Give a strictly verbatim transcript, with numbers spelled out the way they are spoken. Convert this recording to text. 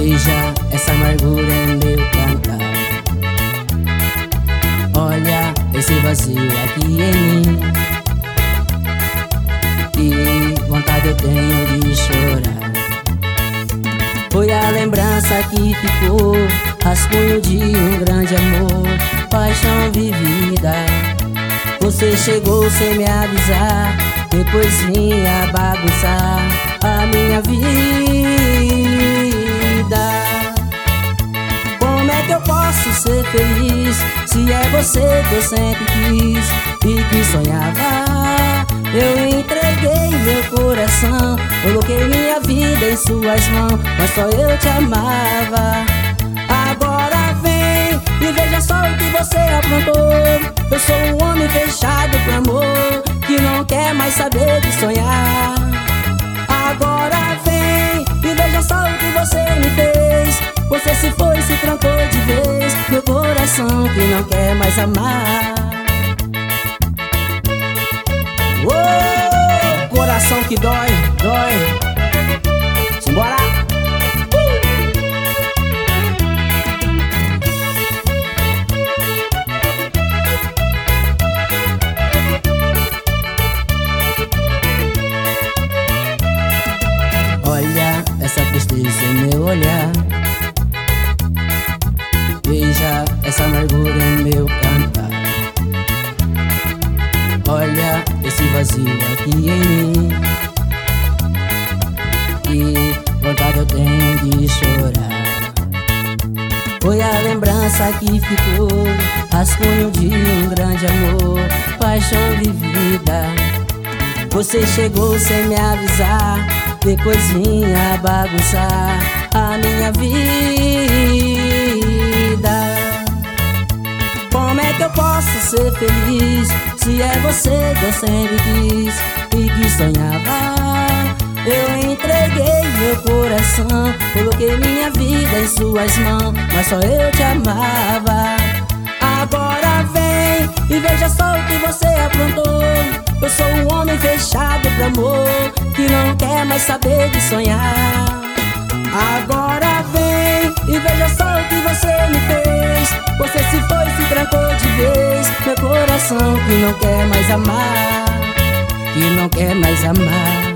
Veja essa amargura em meu cantar. Olha esse vazio aqui em mim. Que vontade eu tenho de chorar. Foi a lembrança que ficou, rascunho de um grande amor, paixão vivida. Você chegou sem me avisar, depois vinha bagunçar a minha vida. Como é que eu posso ser feliz se é você que eu sempre quis e que sonhava? Eu entreguei meu coração, coloquei minha vida em suas mãos, mas só eu te amava. Agora vem e veja só o que você aprontou. Eu sou um homem fechado pro amor, que não quer mais saber de sonhar. Agora vem e veja só o que você me fez. Você se foi, se trancou de vez. Meu coração que não quer mais amar. Oh, coração que dói, dói. Simbora! Olha essa tristeza em meu olhar. Veja essa amargura em meu cantar. Olha esse vazio aqui em mim. Que vontade eu tenho de chorar. Foi a lembrança que ficou, rascunho de um grande amor, paixão vivida. Você chegou sem me avisar, depois vinha bagunçar a minha vida. Como é que eu posso ser feliz se é você que eu sempre quis e que sonhava? Eu entreguei meu coração, coloquei minha vida em suas mãos, mas só eu te amava. Agora vem e veja só o que você aprontou. Eu sou um homem fechado pro amor, que não quer mais saber de sonhar. Agora vem e veja só o que você me fez. Você se foi, se trancou de vez. Meu coração que não quer mais amar, que não quer mais amar.